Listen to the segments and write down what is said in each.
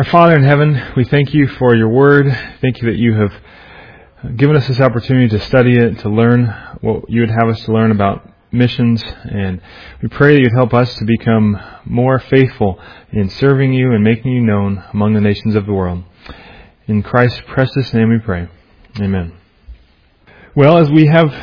Our Father in heaven, we thank you for your word. Thank you that you have given us this opportunity to study it, to learn what you would have us to learn about missions. And we pray that you'd help us to become more faithful in serving you and making you known among the nations of the world. In Christ's precious name we pray. Amen. Well, as we have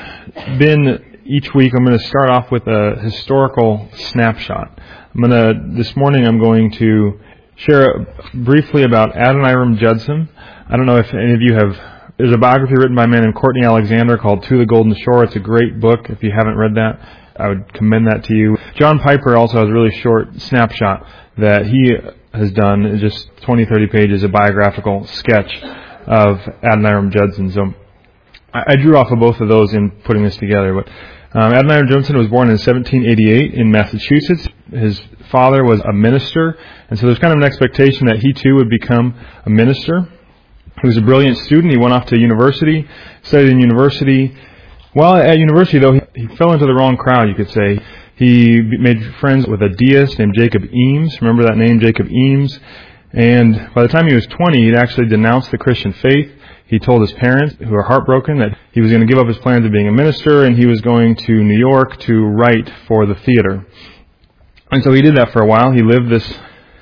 been each week, I'm going to start off with a historical snapshot. This morning I'm going to share briefly about Adoniram Judson. I don't know if any of you there's a biography written by a man named Courtney Alexander called To the Golden Shore. It's a great book. If you haven't read that, I would commend that to you. John Piper also has a really short snapshot that he has done, just 20, 30 pages, a biographical sketch of Adoniram Judson. So I drew off of both of those in putting this together. But Adoniram Judson was born in 1788 in Massachusetts. His father was a minister, and so there's kind of an expectation that he too would become a minister. He was a brilliant student. He went off to university, studied in university. While at university, though, he fell into the wrong crowd, you could say. He made friends with a deist named Jacob Eames. Remember that name, Jacob Eames? And by the time he was 20, he'd actually denounced the Christian faith. He told his parents, who were heartbroken, that he was going to give up his plans of being a minister, and he was going to New York to write for the theater. And so he did that for a while. He lived this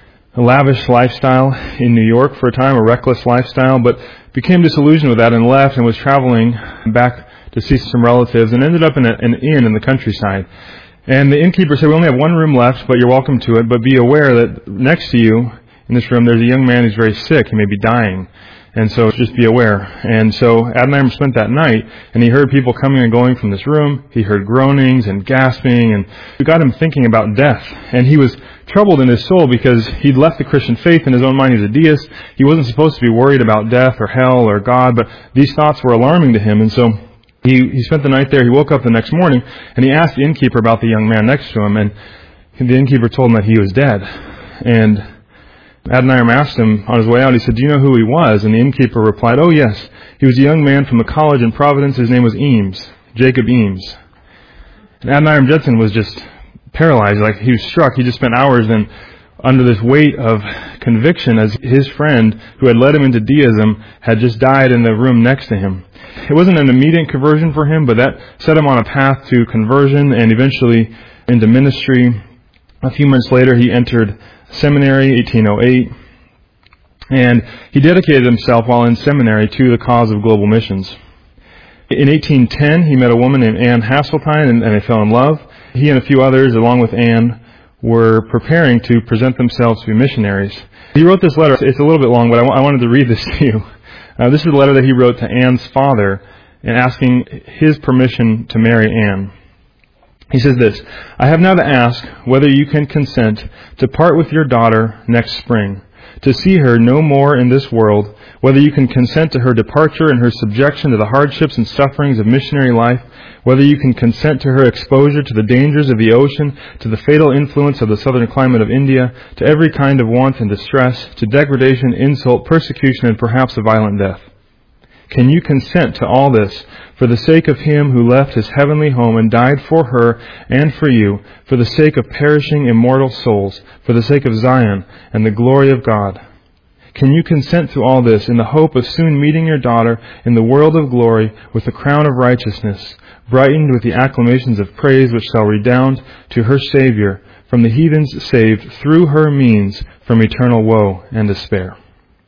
lavish lifestyle in New York for a time, a reckless lifestyle, but became disillusioned with that and left and was traveling back to see some relatives and ended up in an inn in the countryside. And the innkeeper said, "We only have one room left, but you're welcome to it, but be aware that next to you in this room there's a young man who's very sick. He may be dying. And so just be aware." And so Adoniram spent that night, and he heard people coming and going from this room. He heard groanings and gasping, and it got him thinking about death. And he was troubled in his soul because he'd left the Christian faith in his own mind. He's a deist. He wasn't supposed to be worried about death or hell or God, but these thoughts were alarming to him. And so he spent the night there. He woke up the next morning, and he asked the innkeeper about the young man next to him, and the innkeeper told him that he was dead. And Adoniram asked him on his way out, he said, "Do you know who he was?" And the innkeeper replied, "Oh yes, he was a young man from a college in Providence. His name was Eames, Jacob Eames." And Adoniram Judson was just paralyzed, like he was struck. He just spent hours then under this weight of conviction as his friend who had led him into deism had just died in the room next to him. It wasn't an immediate conversion for him, but that set him on a path to conversion and eventually into ministry. A few months later, he entered seminary, 1808, and he dedicated himself while in seminary to the cause of global missions. In 1810, he met a woman named Anne Hasseltine, and they fell in love. He and a few others, along with Anne, were preparing to present themselves to be missionaries. He wrote this letter. It's a little bit long, but I wanted to read this to you. This is a letter that he wrote to Anne's father and asking his permission to marry Anne. He says this: "I have now to ask whether you can consent to part with your daughter next spring, to see her no more in this world, whether you can consent to her departure and her subjection to the hardships and sufferings of missionary life, whether you can consent to her exposure to the dangers of the ocean, to the fatal influence of the southern climate of India, to every kind of want and distress, to degradation, insult, persecution, and perhaps a violent death. Can you consent to all this for the sake of him who left his heavenly home and died for her and for you, for the sake of perishing immortal souls, for the sake of Zion and the glory of God? Can you consent to all this in the hope of soon meeting your daughter in the world of glory with the crown of righteousness, brightened with the acclamations of praise which shall redound to her Savior, from the heathens saved through her means from eternal woe and despair?"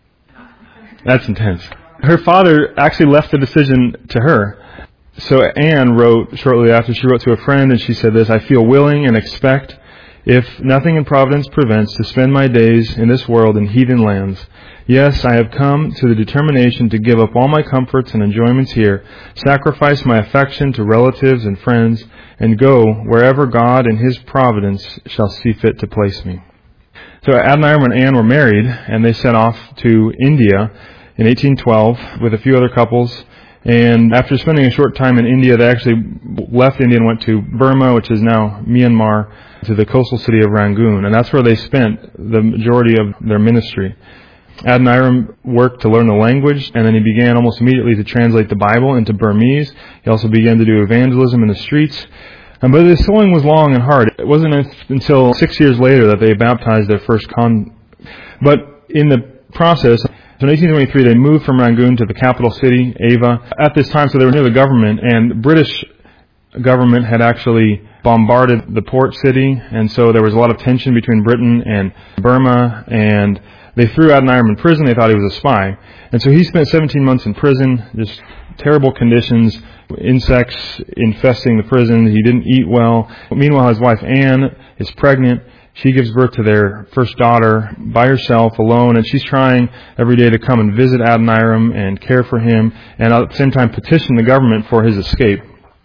That's intense. Her father actually left the decision to her. So Anne wrote shortly after, she wrote to a friend and she said this: "I feel willing and expect, if nothing in providence prevents, to spend my days in this world in heathen lands. Yes, I have come to the determination to give up all my comforts and enjoyments here, sacrifice my affection to relatives and friends, and go wherever God in His providence shall see fit to place me." So Adoniram and Anne were married, and they set off to India in 1812 with a few other couples. And after spending a short time in India, they actually left India and went to Burma, which is now Myanmar, to the coastal city of Rangoon. And that's where they spent the majority of their ministry. Adoniram worked to learn the language, and then he began almost immediately to translate the Bible into Burmese. He also began to do evangelism in the streets. But the sowing was long and hard. It wasn't until 6 years later that they baptized their first convert. But in the process. So in 1823, they moved from Rangoon to the capital city, Ava. At this time, so they were near the government, and the British government had actually bombarded the port city, and so there was a lot of tension between Britain and Burma, and they threw Adoniram in prison. They thought he was a spy. And so he spent 17 months in prison, just terrible conditions, insects infesting the prison. He didn't eat well. Meanwhile, his wife Anne is pregnant. She gives birth to their first daughter by herself, alone, and she's trying every day to come and visit Adoniram and care for him, and at the same time petition the government for his escape.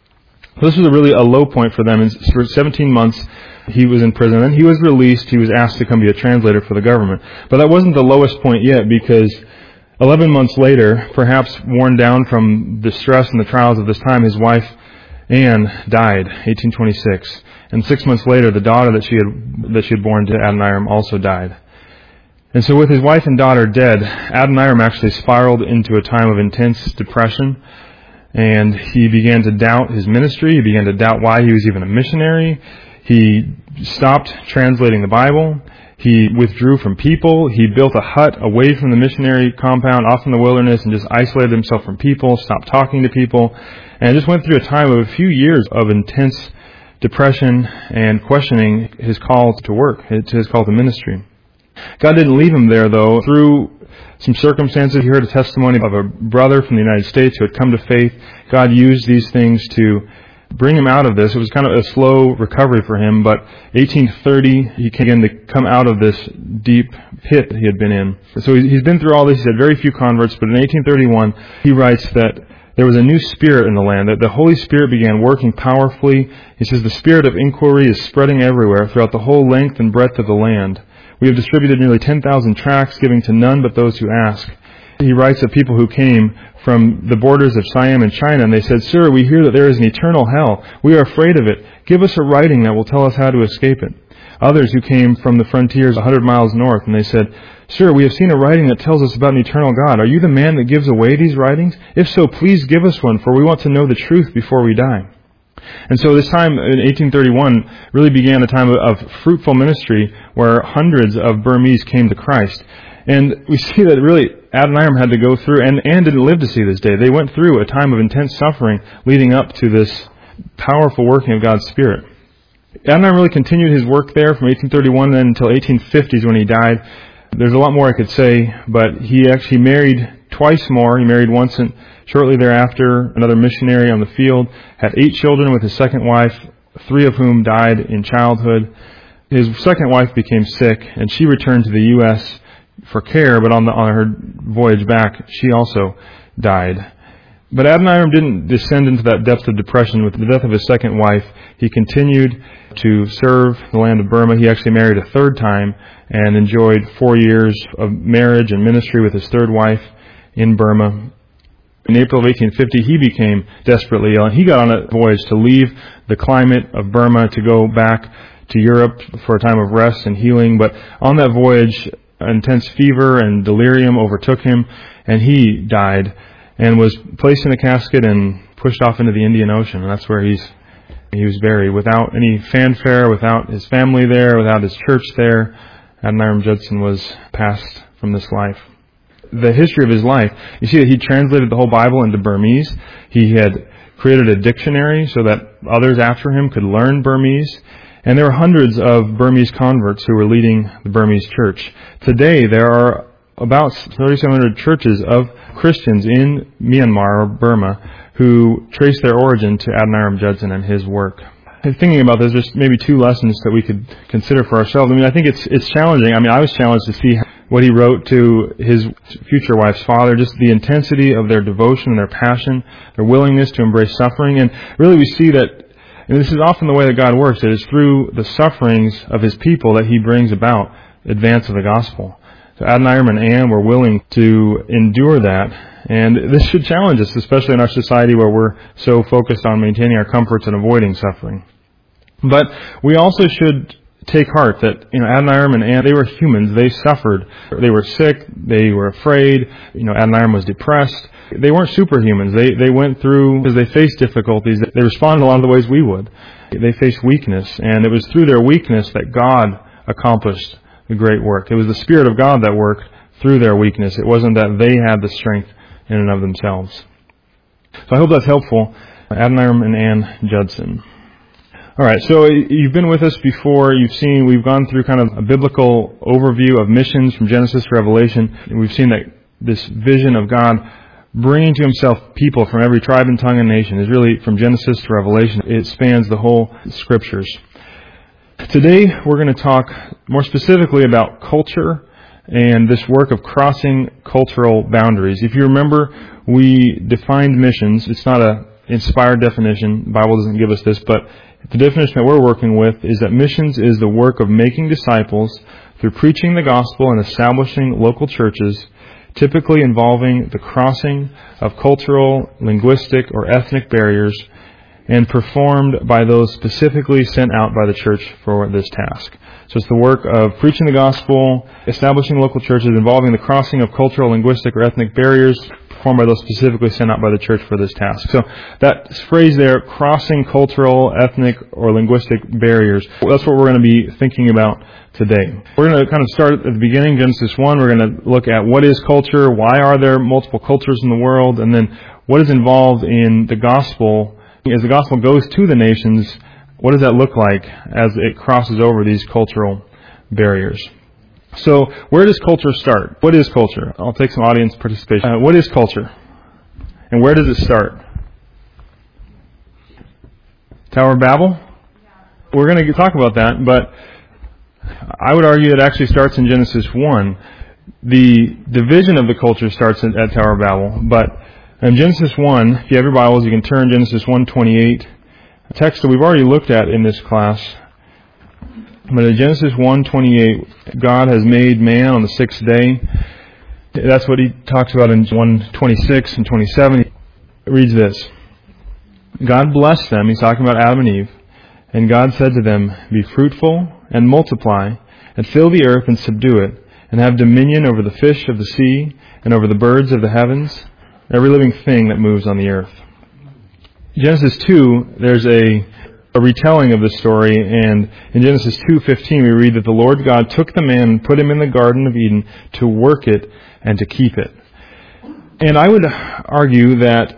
So this was really a low point for them. And for 17 months, he was in prison. Then he was released. He was asked to come be a translator for the government. But that wasn't the lowest point yet, because 11 months later, perhaps worn down from the stress and the trials of this time, his wife, Anne, died, 1826. And 6 months later, the daughter that she had born to Adoniram also died. And so with his wife and daughter dead, Adoniram actually spiraled into a time of intense depression. And he began to doubt his ministry. He began to doubt why he was even a missionary. He stopped translating the Bible. He withdrew from people. He built a hut away from the missionary compound, off in the wilderness, and just isolated himself from people, stopped talking to people, and just went through a time of a few years of intense depression and questioning his call to work, his call to ministry. God didn't leave him there, though. Through some circumstances, he heard a testimony of a brother from the United States who had come to faith. God used these things to bring him out of this. It was kind of a slow recovery for him, but 1830, he began to come out of this deep pit he had been in. So he's been through all this. He's had very few converts, but in 1831, he writes that there was a new spirit in the land, that the Holy Spirit began working powerfully. He says, the spirit of inquiry is spreading everywhere throughout the whole length and breadth of the land. We have distributed nearly 10,000 tracts, giving to none but those who ask. He writes of people who came from the borders of Siam and China, and they said, Sir, we hear that there is an eternal hell. We are afraid of it. Give us a writing that will tell us how to escape it. Others who came from the frontiers 100 miles north, and they said, Sir, we have seen a writing that tells us about an eternal God. Are you the man that gives away these writings? If so, please give us one, for we want to know the truth before we die. And so this time in 1831 really began a time of fruitful ministry where hundreds of Burmese came to Christ. And we see that really Adoniram had to go through, and didn't live to see this day. They went through a time of intense suffering leading up to this powerful working of God's Spirit. Adoniram really continued his work there from 1831 then until 1850s when he died. There's a lot more I could say, but he actually married twice more. He married once and shortly thereafter another missionary on the field, had 8 children with his second wife, 3 of whom died in childhood. His second wife became sick, and she returned to the U.S. for care, but on her voyage back, she also died. But Adoniram didn't descend into that depth of depression. With the death of his second wife, he continued to serve the land of Burma. He actually married a third time and enjoyed 4 years of marriage and ministry with his third wife in Burma. In April of 1850, he became desperately ill, and he got on a voyage to leave the climate of Burma to go back to Europe for a time of rest and healing. But on that voyage, intense fever and delirium overtook him, and he died and was placed in a casket and pushed off into the Indian Ocean. And that's where he was buried, without any fanfare, without his family there, without his church there. Adoniram Judson was passed from this life. The history of his life, you see that he translated the whole Bible into Burmese. He had created a dictionary so that others after him could learn Burmese. And there were hundreds of Burmese converts who were leading the Burmese church. Today, there are about 3,700 churches of Christians in Myanmar or Burma who trace their origin to Adoniram Judson and his work. Thinking about this, there's maybe 2 lessons that we could consider for ourselves. I think it's challenging. I was challenged to see what he wrote to his future wife's father, just the intensity of their devotion and their passion, their willingness to embrace suffering. And really we see that, and this is often the way that God works, it is through the sufferings of His people that He brings about advance of the gospel. So Adoniram and Anne were willing to endure that. And this should challenge us, especially in our society where we're so focused on maintaining our comforts and avoiding suffering. But we also should take heart that, Adoniram and Anne, they were humans. They suffered. They were sick. They were afraid. Adoniram was depressed. They weren't superhumans. They went through, because they faced difficulties, they responded a lot of the ways we would. They faced weakness, and it was through their weakness that God accomplished the great work. It was the Spirit of God that worked through their weakness. It wasn't that they had the strength in and of themselves. So I hope that's helpful. Adoniram and Ann Judson. All right, so you've been with us before. We've gone through kind of a biblical overview of missions from Genesis to Revelation. And we've seen that this vision of God bringing to himself people from every tribe and tongue and nation is really from Genesis to Revelation. It spans the whole scriptures. Today, we're going to talk more specifically about culture and this work of crossing cultural boundaries. If you remember, we defined missions. It's not an inspired definition. The Bible doesn't give us this, but the definition that we're working with is that missions is the work of making disciples through preaching the gospel and establishing local churches, typically involving the crossing of cultural, linguistic, or ethnic barriers, and performed by those specifically sent out by the church for this task. So it's the work of preaching the gospel, establishing local churches, involving the crossing of cultural, linguistic, or ethnic barriers, performed by those specifically sent out by the church for this task. So that phrase there, crossing cultural, ethnic, or linguistic barriers, that's what we're going to be thinking about today. We're going to kind of start at the beginning, Genesis 1. We're going to look at what is culture, why are there multiple cultures in the world, and then what is involved in the gospel. As the gospel goes to the nations, what does that look like as it crosses over these cultural barriers? So, where does culture start? What is culture? I'll take some audience participation. What is culture? And where does it start? Tower of Babel? We're going to talk about that, but I would argue it actually starts in Genesis 1. The division of the culture starts at Tower of Babel, but in Genesis 1, if you have your Bibles, you can turn Genesis 1:28, a text that we've already looked at in this class. But in Genesis 1:28, God has made man on the sixth day. That's what he talks about in 1:26 and 27. It reads this: God blessed them, he's talking about Adam and Eve, and God said to them, "Be fruitful and multiply, and fill the earth and subdue it, and have dominion over the fish of the sea, and over the birds of the heavens, every living thing that moves on the earth." Genesis 2, there's a retelling of this story, and in Genesis 2:15 we read that the Lord God took the man and put him in the Garden of Eden to work it and to keep it. And I would argue that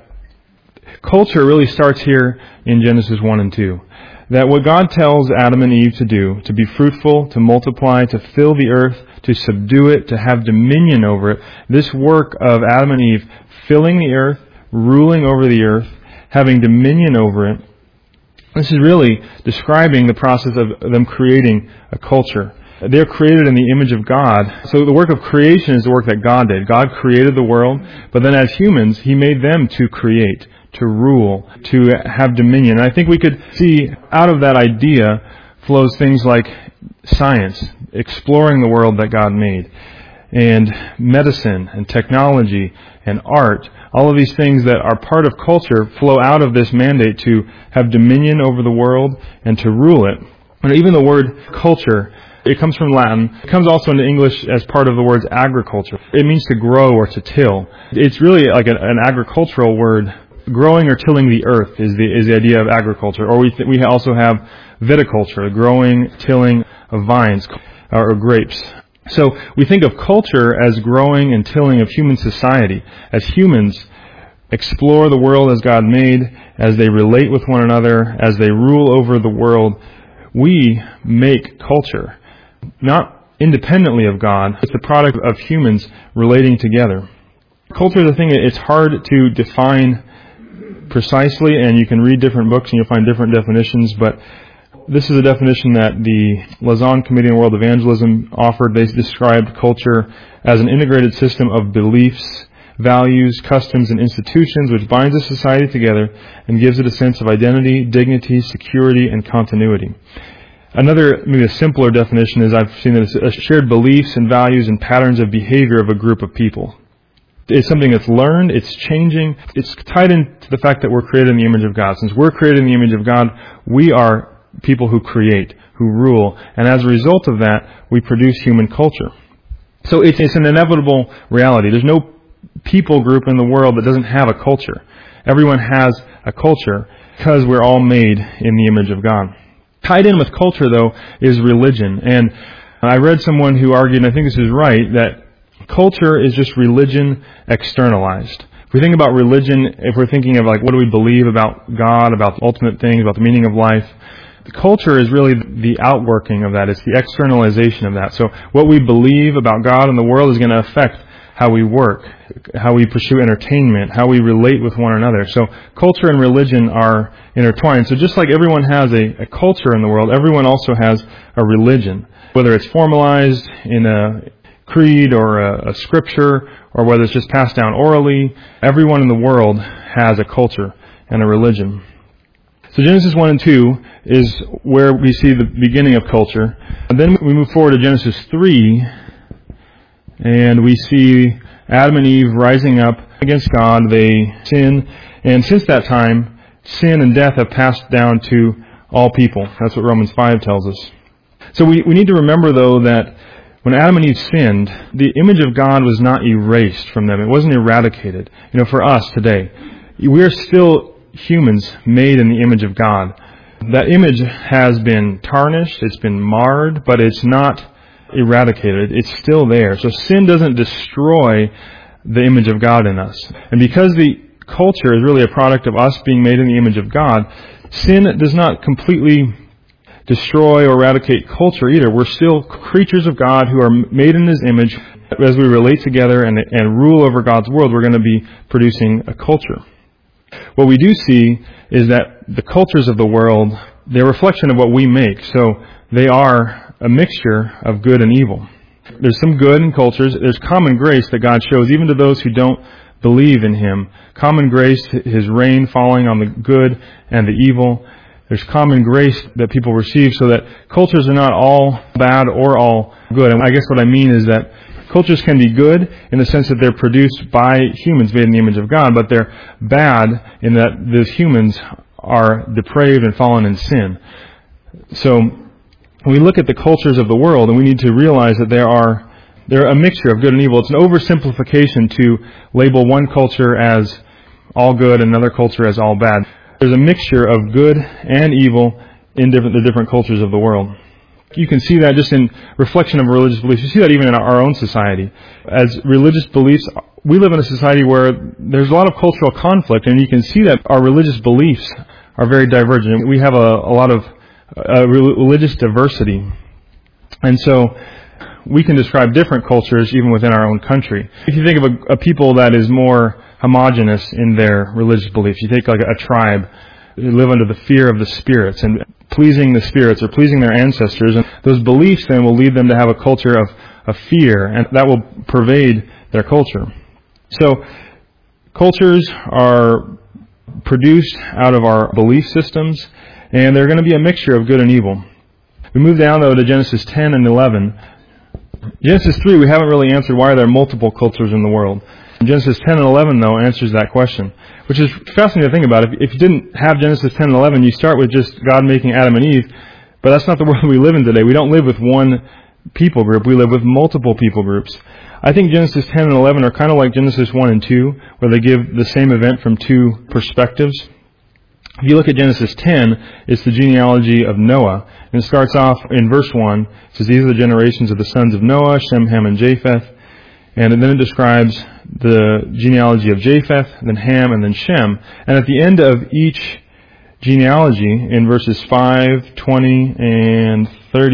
culture really starts here in Genesis 1 and 2. That what God tells Adam and Eve to do, to be fruitful, to multiply, to fill the earth, to subdue it, to have dominion over it, this work of Adam and Eve filling the earth, ruling over the earth, having dominion over it, this is really describing the process of them creating a culture. They're created in the image of God. So the work of creation is the work that God did. God created the world, but then as humans, He made them to create, to rule, to have dominion. And I think we could see out of that idea flows things like science, exploring the world that God made, and medicine, and technology, and art. All of these things that are part of culture flow out of this mandate to have dominion over the world and to rule it. And even the word culture, it comes from Latin. It comes also into English as part of the words agriculture. It means to grow or to till. It's really like an agricultural word. Growing or tilling the earth is the idea of agriculture. Or we also have viticulture, growing, tilling of vines or grapes. So we think of culture as growing and tilling of human society. As humans explore the world as God made, as they relate with one another, as they rule over the world, we make culture. Not independently of God, it's the product of humans relating together. Culture is a thing, it's hard to define precisely, and you can read different books and you'll find different definitions, but this is a definition that the Lausanne Committee on World Evangelism offered. They described culture as an integrated system of beliefs, values, customs, and institutions which binds a society together and gives it a sense of identity, dignity, security, and continuity. Another, maybe a simpler definition is I've seen that it's shared beliefs and values and patterns of behavior of a group of people. It's something that's learned, it's changing, it's tied into the fact that we're created in the image of God. Since we're created in the image of God, we are people who create, who rule, and as a result of that, we produce human culture. So it's an inevitable reality. There's no people group in the world that doesn't have a culture. Everyone has a culture because we're all made in the image of God. Tied in with culture, though, is religion. And I read someone who argued, and I think this is right, that Culture is just religion externalized. If we think about religion, if we're thinking of like what do we believe about God, about the ultimate things, about the meaning of life, the culture is really the outworking of that. It's the externalization of that. So what we believe about God and the world is going to affect how we work, how we pursue entertainment, how we relate with one another. So culture and religion are intertwined. So just like everyone has a culture in the world, everyone also has a religion. Whether it's formalized in a creed or a scripture, or whether it's just passed down orally, everyone in the world has a culture and a religion. So Genesis 1 and 2 is where we see the beginning of culture. And then we move forward to Genesis 3, and we see Adam and Eve rising up against God. They sin, and since that time, sin and death have passed down to all people. That's what Romans 5 tells us. So we need to remember, though, that when Adam and Eve sinned, the image of God was not erased from them. It wasn't eradicated. For us today, we are still humans made in the image of God. That image has been tarnished, it's been marred, but it's not eradicated. It's still there. So sin doesn't destroy the image of God in us. And because the culture is really a product of us being made in the image of God, sin does not completely destroy or eradicate culture either. We're still creatures of God who are made in His image. As we relate together and rule over God's world, we're going to be producing a culture. What we do see is that the cultures of the world, they're a reflection of what we make. So they are a mixture of good and evil. There's some good in cultures. There's common grace that God shows even to those who don't believe in Him. Common grace, His rain falling on the good and the evil. There's common grace that people receive, so that cultures are not all bad or all good. And I guess what I mean is that cultures can be good in the sense that they're produced by humans made in the image of God, but they're bad in that those humans are depraved and fallen in sin. So when we look at the cultures of the world, and we need to realize that they're a mixture of good and evil. It's an oversimplification to label one culture as all good and another culture as all bad. There's a mixture of good and evil in the different cultures of the world. You can see that just in reflection of religious beliefs. You see that even in our own society. As religious beliefs, we live in a society where there's a lot of cultural conflict, and you can see that our religious beliefs are very divergent. We have a lot of religious diversity. And so we can describe different cultures even within our own country. If you think of a people that is more homogeneous in their religious beliefs, you take like a tribe who live under the fear of the spirits and pleasing the spirits or pleasing their ancestors, and those beliefs then will lead them to have a culture of fear, and that will pervade their culture. So cultures are produced out of our belief systems, and they're going to be a mixture of good and evil. We move down, though, to Genesis 10 and 11. Genesis 3, we haven't really answered why there are multiple cultures in the world. Genesis 10 and 11, though, answers that question, which is fascinating to think about. If you didn't have Genesis 10 and 11, you start with just God making Adam and Eve, but that's not the world we live in today. We don't live with one people group. We live with multiple people groups. I think Genesis 10 and 11 are kind of like Genesis 1 and 2, where they give the same event from two perspectives. If you look at Genesis 10, it's the genealogy of Noah. And it starts off in verse 1. It says, these are the generations of the sons of Noah, Shem, Ham, and Japheth. And then it describes the genealogy of Japheth, then Ham, and then Shem. And at the end of each genealogy, in verses 5, 20, and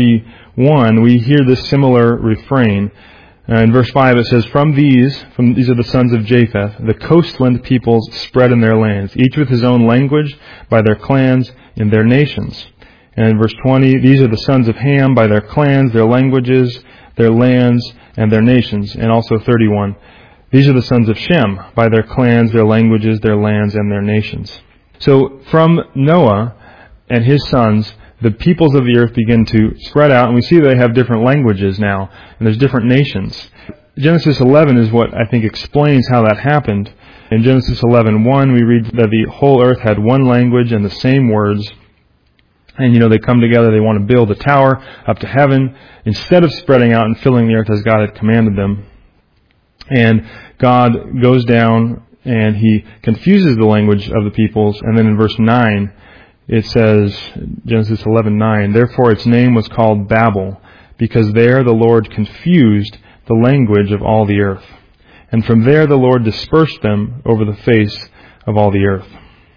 31, we hear this similar refrain. In verse 5 it says, these are the sons of Japheth, the coastland peoples spread in their lands, each with his own language, by their clans, in their nations. And in verse 20, these are the sons of Ham, by their clans, their languages, their lands, and their nations. And also 31, these are the sons of Shem, by their clans, their languages, their lands, and their nations. So from Noah and his sons, the peoples of the earth begin to spread out, and we see they have different languages now, and there's different nations. Genesis 11 is what I think explains how that happened. In Genesis 11:1, we read that the whole earth had one language and the same words. And, they come together, they want to build a tower up to heaven, instead of spreading out and filling the earth as God had commanded them. And God goes down and He confuses the language of the peoples. And then in verse 9, it says, Genesis 11:9, therefore its name was called Babel, because there the Lord confused the language of all the earth. And from there the Lord dispersed them over the face of all the earth.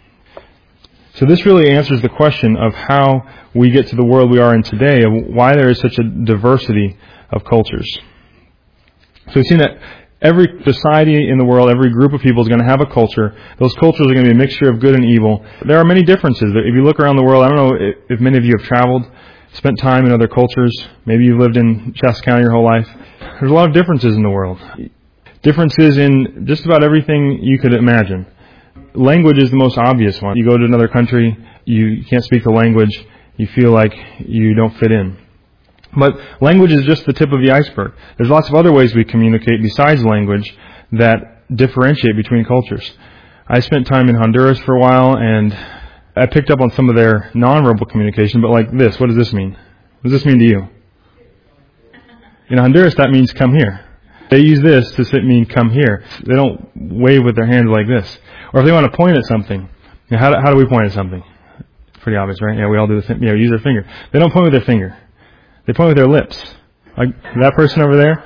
So this really answers the question of how we get to the world we are in today, of why there is such a diversity of cultures. So we've seen that every society in the world, every group of people is going to have a culture. Those cultures are going to be a mixture of good and evil. There are many differences. If you look around the world, I don't know if many of you have traveled, spent time in other cultures. Maybe you've lived in Shasta County your whole life. There's a lot of differences in the world. Differences in just about everything you could imagine. Language is the most obvious one. You go to another country, you can't speak the language, you feel like you don't fit in. But language is just the tip of the iceberg. There's lots of other ways we communicate besides language that differentiate between cultures. I spent time in Honduras for a while, and I picked up on some of their nonverbal communication, but like this, what does this mean? What does this mean to you? In Honduras, that means come here. They use this to mean come here. They don't wave with their hands like this. Or if they want to point at something, how do we point at something? Pretty obvious, right? Yeah, we all do the same. Yeah, we use our finger. They don't point with their finger. They point with their lips. Like that person over there.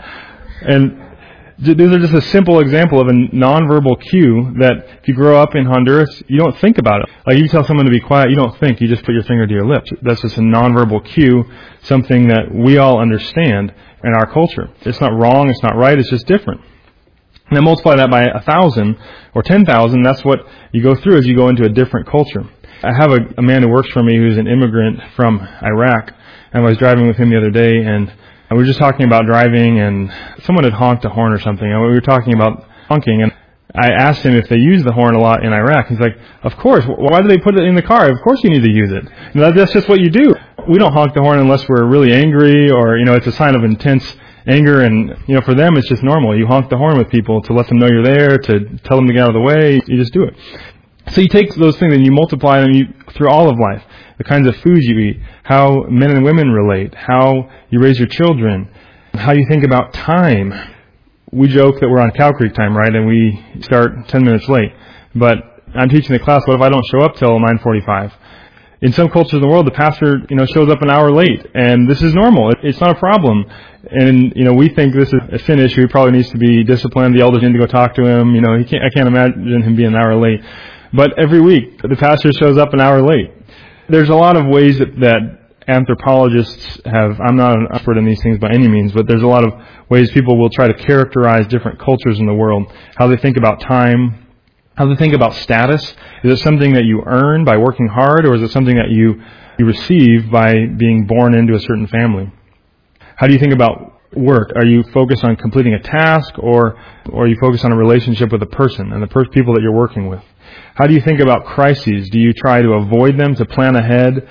And these are just a simple example of a nonverbal cue that if you grow up in Honduras, you don't think about it. Like you tell someone to be quiet, you don't think. You just put your finger to your lips. That's just a nonverbal cue, something that we all understand in our culture. It's not wrong, it's not right, it's just different. And then multiply that by 1,000 or 10,000, that's what you go through as you go into a different culture. I have a man who works for me who's an immigrant from Iraq, and I was driving with him the other day, and we were just talking about driving, and someone had honked a horn or something, and we were talking about honking, and I asked him if they use the horn a lot in Iraq. He's like, of course, why do they put it in the car? Of course you need to use it. That's just what you do. We don't honk the horn unless we're really angry, or, it's a sign of intense anger, and, for them it's just normal. You honk the horn with people to let them know you're there, to tell them to get out of the way. You just do it. So you take those things and you multiply them through all of life. The kinds of foods you eat, how men and women relate, how you raise your children, how you think about time. We joke that we're on Cow Creek time, right? And we start 10 minutes late. But I'm teaching the class, what if I don't show up till 9:45? In some cultures in the world, the pastor, shows up an hour late, and this is normal. It's not a problem. And, we think this is a sin issue. He probably needs to be disciplined. The elders need to go talk to him. I can't imagine him being an hour late. But every week, the pastor shows up an hour late. There's a lot of ways that anthropologists have, I'm not an expert in these things by any means, but there's a lot of ways people will try to characterize different cultures in the world, how they think about time, how they think about status. Is it something that you earn by working hard, or is it something that you receive by being born into a certain family? How do you think about work? Are you focused on completing a task, or are you focused on a relationship with a person and the people that you're working with? How do you think about crises? Do you try to avoid them, to plan ahead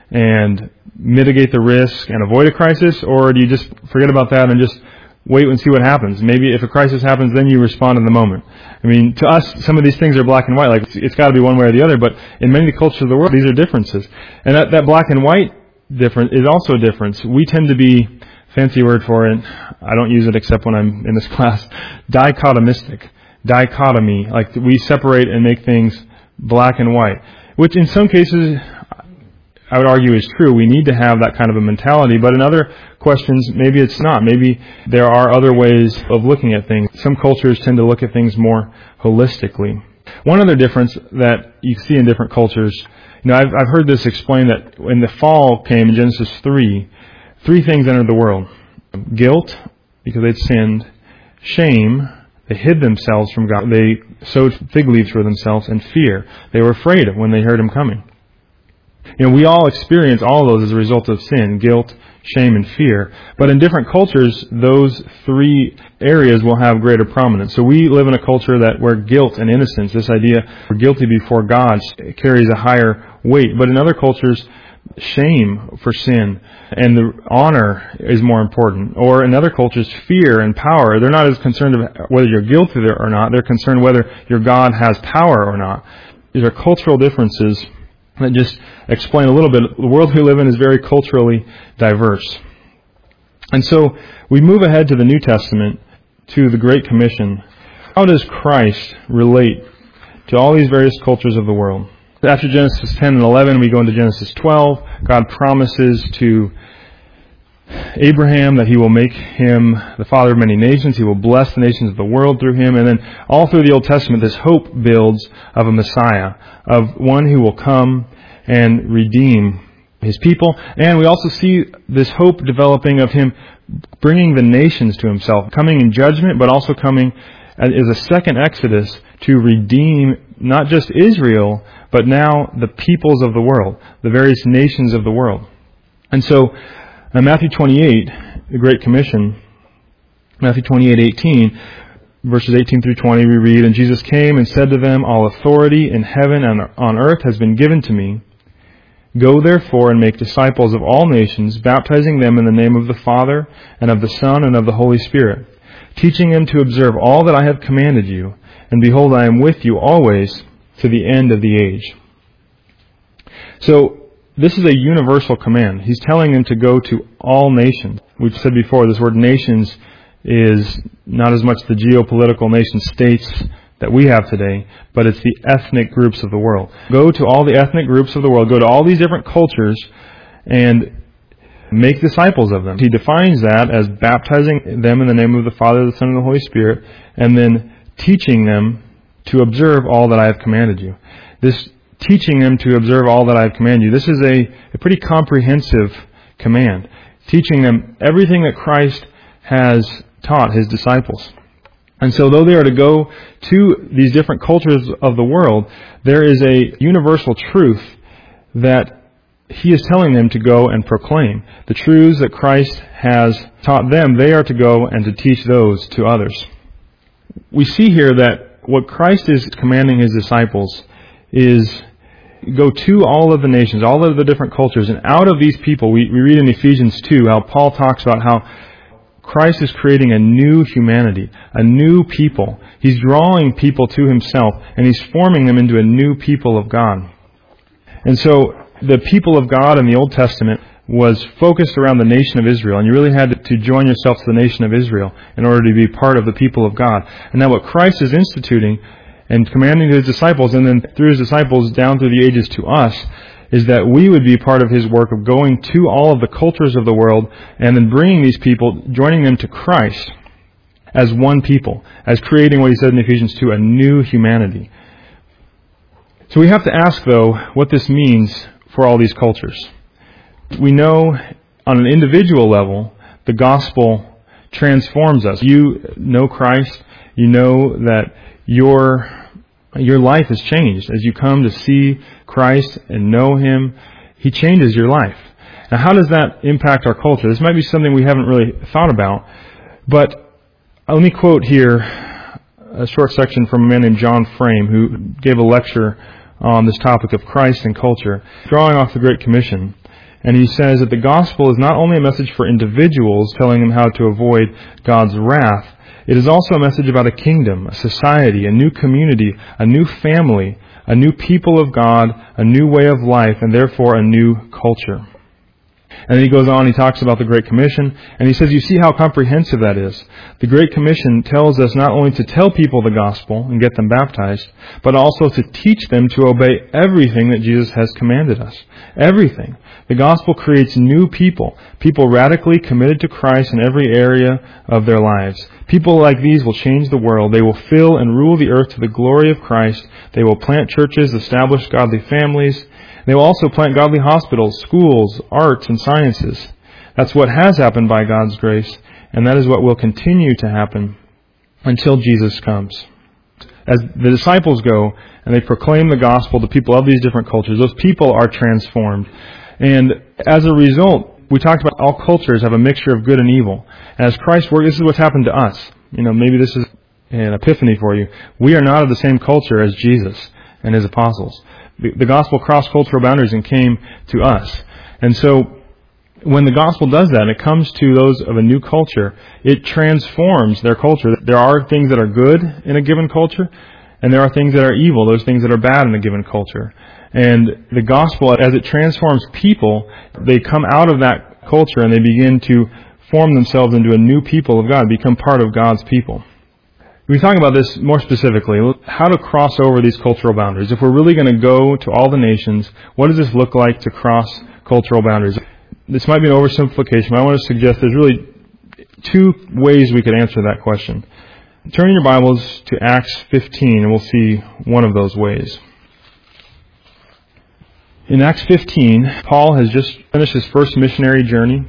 and mitigate the risk and avoid a crisis, or do you just forget about that and just wait and see what happens? Maybe if a crisis happens, then you respond in the moment. To us, some of these things are black and white. Like it's got to be one way or the other. But in many cultures of the world, these are differences. And that black and white difference is also a difference. We tend to be, fancy word for it, I don't use it except when I'm in this class, dichotomistic. Dichotomy. Like we separate and make things black and white. Which in some cases, I would argue is true. We need to have that kind of a mentality, but in other questions, maybe it's not. Maybe there are other ways of looking at things. Some cultures tend to look at things more holistically. One other difference that you see in different cultures, I've heard this explained that when the fall came in Genesis 3 things entered the world. Guilt, because they'd sinned. Shame, they hid themselves from God. They sowed fig leaves for themselves. And fear, they were afraid of when they heard Him coming. We all experience all of those as a result of sin, guilt, shame, and fear. But in different cultures, those three areas will have greater prominence. So we live in a culture where guilt and innocence, this idea we're guilty before God, carries a higher weight. But in other cultures, shame for sin and the honor is more important. Or in other cultures, fear and power. They're not as concerned about whether you're guilty or not. They're concerned whether your God has power or not. These are cultural differences that just explain a little bit. The world we live in is very culturally diverse. And so we move ahead to the New Testament, to the Great Commission. How does Christ relate to all these various cultures of the world? After Genesis 10 and 11, we go into Genesis 12. God promises to Abraham, that he will make him the father of many nations. He will bless the nations of the world through him. And then all through the Old Testament, this hope builds of a Messiah, of one who will come and redeem his people. And we also see this hope developing of him bringing the nations to himself, coming in judgment, but also coming as a second Exodus to redeem not just Israel, but now the peoples of the world, the various nations of the world. And so, in Matthew 28, the Great Commission, Matthew 28:18, verses 18 through 20, we read, "And Jesus came and said to them, All authority in heaven and on earth has been given to me. Go therefore and make disciples of all nations, baptizing them in the name of the Father and of the Son and of the Holy Spirit, teaching them to observe all that I have commanded you. And behold, I am with you always to the end of the age." So, this is a universal command. He's telling them to go to all nations. We've said before, this word nations is not as much the geopolitical nation states that we have today, but it's the ethnic groups of the world. Go to all the ethnic groups of the world, go to all these different cultures, and make disciples of them. He defines that as baptizing them in the name of the Father, the Son, and the Holy Spirit, and then teaching them to observe all that I have commanded you. This teaching them to observe all that I have commanded you. This is a pretty comprehensive command. Teaching them everything that Christ has taught his disciples. And so though they are to go to these different cultures of the world, there is a universal truth that he is telling them to go and proclaim. The truths that Christ has taught them, they are to go and to teach those to others. We see here that what Christ is commanding his disciples is go to all of the nations, all of the different cultures, and out of these people, we read in Ephesians 2 how Paul talks about how Christ is creating a new humanity, a new people. He's drawing people to himself, and he's forming them into a new people of God. And so, the people of God in the Old Testament was focused around the nation of Israel, and you really had to join yourself to the nation of Israel in order to be part of the people of God. And now what Christ is instituting and commanding his disciples, and then through his disciples down through the ages to us, is that we would be part of his work of going to all of the cultures of the world and then bringing these people, joining them to Christ as one people, as creating what he said in Ephesians 2, a new humanity. So we have to ask, though, what this means for all these cultures. We know on an individual level, the gospel transforms us. You know Christ, you know that your life has changed. As you come to see Christ and know him, he changes your life. Now, how does that impact our culture? This might be something we haven't really thought about, but let me quote here a short section from a man named John Frame, who gave a lecture on this topic of Christ and culture, drawing off the Great Commission. And he says that the gospel is not only a message for individuals telling them how to avoid God's wrath, it is also a message about a kingdom, a society, a new community, a new family, a new people of God, a new way of life, and therefore a new culture. And then he goes on, he talks about the Great Commission, and he says, you see how comprehensive that is. The Great Commission tells us not only to tell people the gospel and get them baptized, but also to teach them to obey everything that Jesus has commanded us. Everything. The gospel creates new people radically committed to Christ in every area of their lives. People like these will change the world. They will fill and rule the earth to the glory of Christ. They will plant churches, establish godly families. They will also plant godly hospitals, schools, arts, and sciences. That's what has happened by God's grace, and that is what will continue to happen until Jesus comes. As the disciples go and they proclaim the gospel to people of these different cultures, those people are transformed. And as a result, we talked about all cultures have a mixture of good and evil. And as Christ worked, this is what's happened to us. Maybe this is an epiphany for you. We are not of the same culture as Jesus and his apostles. The gospel crossed cultural boundaries and came to us. And so when the gospel does that and it comes to those of a new culture, it transforms their culture. There are things that are good in a given culture, and there are things that are evil, those things that are bad in a given culture. And the gospel, as it transforms people, they come out of that culture and they begin to form themselves into a new people of God, become part of God's people. We talk about this more specifically, how to cross over these cultural boundaries. If we're really going to go to all the nations, what does this look like to cross cultural boundaries? this might be an oversimplification, but I want to suggest there's really two ways we could answer that question. Turn in your Bibles to Acts 15, and we'll see one of those ways. In Acts 15, Paul has just finished his first missionary journey,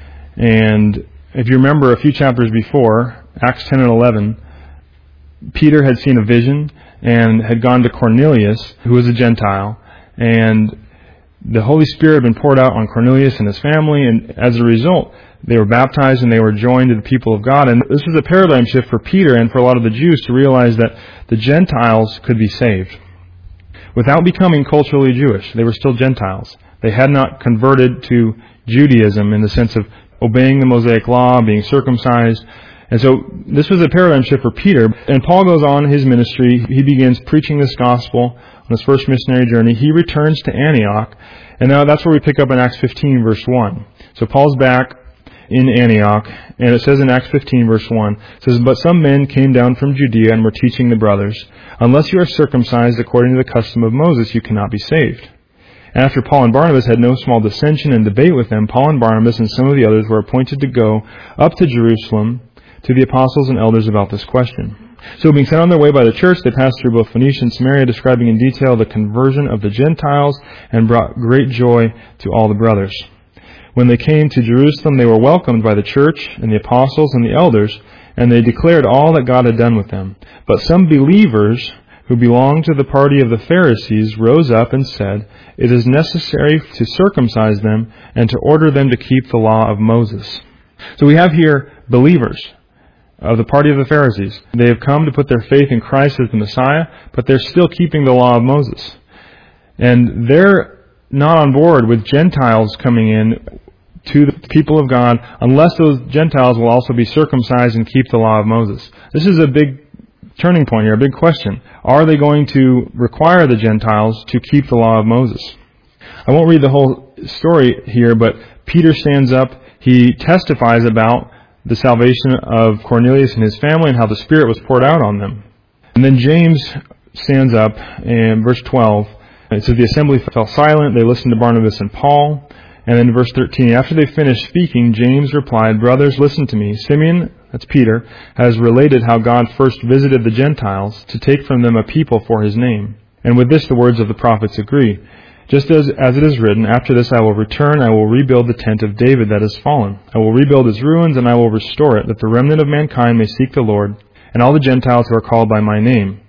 and if you remember a few chapters before, Acts 10 and 11, Peter had seen a vision and had gone to Cornelius, who was a Gentile, and the Holy Spirit had been poured out on Cornelius and his family, and as a result, they were baptized and they were joined to the people of God. And this was a paradigm shift for Peter and for a lot of the Jews to realize that the Gentiles could be saved without becoming culturally Jewish. They were still Gentiles. They had not converted to Judaism in the sense of obeying the Mosaic law, being circumcised. And so this was a paradigm shift for Peter. And Paul goes on his ministry. He begins preaching this gospel on his first missionary journey. He returns to Antioch. And now that's where we pick up in Acts 15, verse 1. So Paul's back in Antioch, and it says in Acts 15, verse 1, it says, "But some men came down from Judea and were teaching the brothers, unless you are circumcised according to the custom of Moses, you cannot be saved. And after Paul and Barnabas had no small dissension and debate with them, Paul and Barnabas and some of the others were appointed to go up to Jerusalem to the apostles and elders about this question. So being sent on their way by the church, they passed through both Phoenicia and Samaria, describing in detail the conversion of the Gentiles, and brought great joy to all the brothers. When they came to Jerusalem, they were welcomed by the church and the apostles and the elders, and they declared all that God had done with them. But some believers who belonged to the party of the Pharisees rose up and said, 'It is necessary to circumcise them and to order them to keep the law of Moses.'" So we have here believers of the party of the Pharisees. They have come to put their faith in Christ as the Messiah, but they're still keeping the law of Moses. And they're not on board with Gentiles coming in to the people of God unless those Gentiles will also be circumcised and keep the law of Moses. This is a big turning point here, a big question. Are they going to require the Gentiles to keep the law of Moses? I won't read the whole story here, but Peter stands up. He testifies about the salvation of Cornelius and his family and how the Spirit was poured out on them. And then James stands up in verse 12. It says, "The assembly fell silent. They listened to Barnabas and Paul." And then verse 13, "After they finished speaking, James replied, 'Brothers, listen to me. Simeon,'" that's Peter, "'has related how God first visited the Gentiles to take from them a people for his name. And with this the words of the prophets agree. Just as it is written, after this I will return, I will rebuild the tent of David that has fallen. I will rebuild its ruins, and I will restore it, that the remnant of mankind may seek the Lord, and all the Gentiles who are called by my name,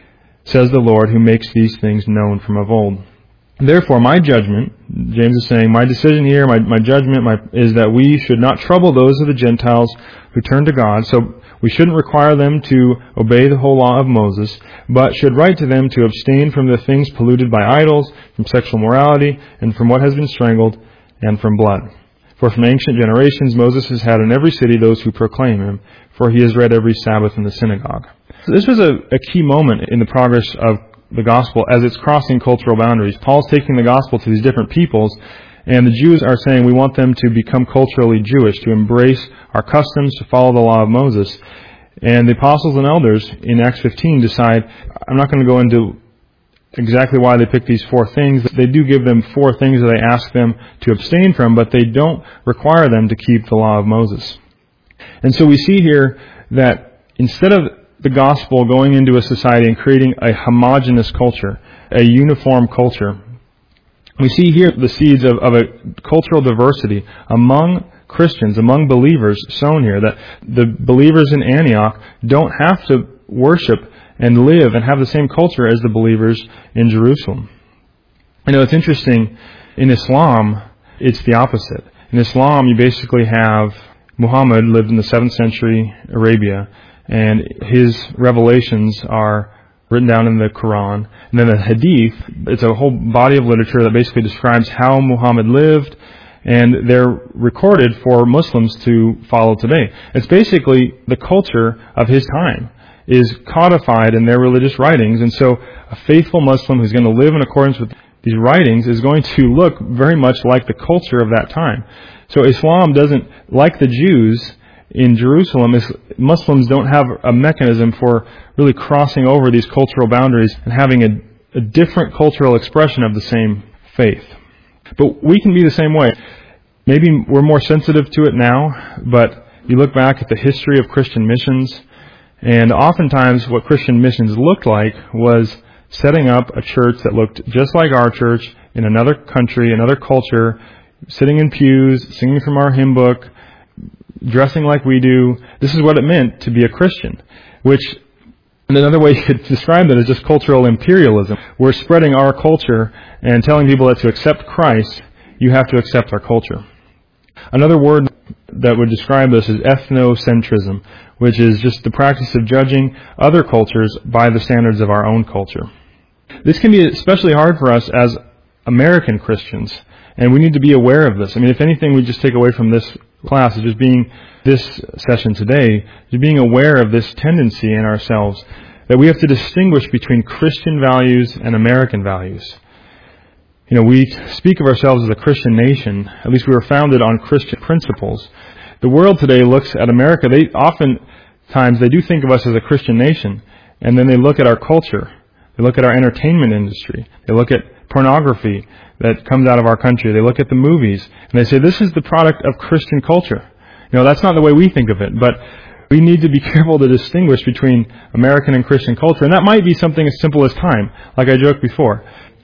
says the Lord, who makes these things known from of old. Therefore, my judgment," James is saying, "my decision here, my judgment is that we should not trouble those of the Gentiles who turn to God. So we shouldn't require them to obey the whole law of Moses, but should write to them to abstain from the things polluted by idols, from sexual morality, and from what has been strangled, and from blood. For from ancient generations Moses has had in every city those who proclaim him, for he is read every Sabbath in the synagogue." So this was a key moment in the progress of the gospel as it's crossing cultural boundaries. Paul's taking the gospel to these different peoples, and the Jews are saying we want them to become culturally Jewish, to embrace our customs, to follow the law of Moses. And the apostles and elders in Acts 15 decide, I'm not going to go into exactly why they pick these four things. They do give them four things that they ask them to abstain from, but they don't require them to keep the law of Moses. And so we see here that instead of the gospel going into a society and creating a homogeneous culture, a uniform culture, we see here the seeds of a cultural diversity among Christians, among believers sown here, that the believers in Antioch don't have to worship and live and have the same culture as the believers in Jerusalem. You know, it's interesting, in Islam, it's the opposite. In Islam, you basically have Muhammad lived in the 7th century Arabia, and his revelations are written down in the Quran. And then the Hadith, it's a whole body of literature that basically describes how Muhammad lived, and they're recorded for Muslims to follow today. It's basically the culture of his time is codified in their religious writings, and so a faithful Muslim who's going to live in accordance with these writings is going to look very much like the culture of that time. So Islam doesn't, like the Jews in Jerusalem, Muslims don't have a mechanism for really crossing over these cultural boundaries and having a different cultural expression of the same faith. But we can be the same way. Maybe we're more sensitive to it now, but you look back at the history of Christian missions, and oftentimes what Christian missions looked like was setting up a church that looked just like our church in another country, another culture, sitting in pews, singing from our hymn book, dressing like we do. This is what it meant to be a Christian, which another way you could describe that is just cultural imperialism. We're spreading our culture and telling people that to accept Christ, you have to accept our culture. Another word that would describe this is ethnocentrism, which is just the practice of judging other cultures by the standards of our own culture. This can be especially hard for us as American Christians, and we need to be aware of this. I mean, if anything we just take away from this class is just being, this session today, is being aware of this tendency in ourselves that we have to distinguish between Christian values and American values. You know, we speak of ourselves as a Christian nation. At least we were founded on Christian principles. The world today looks at America. They do think of us as a Christian nation, and then they look at our culture. They look at our entertainment industry. They look at pornography that comes out of our country. They look at the movies, and they say, this is the product of Christian culture. You know, that's not the way we think of it, but we need to be careful to distinguish between American and Christian culture, and that might be something as simple as time, like I joked before.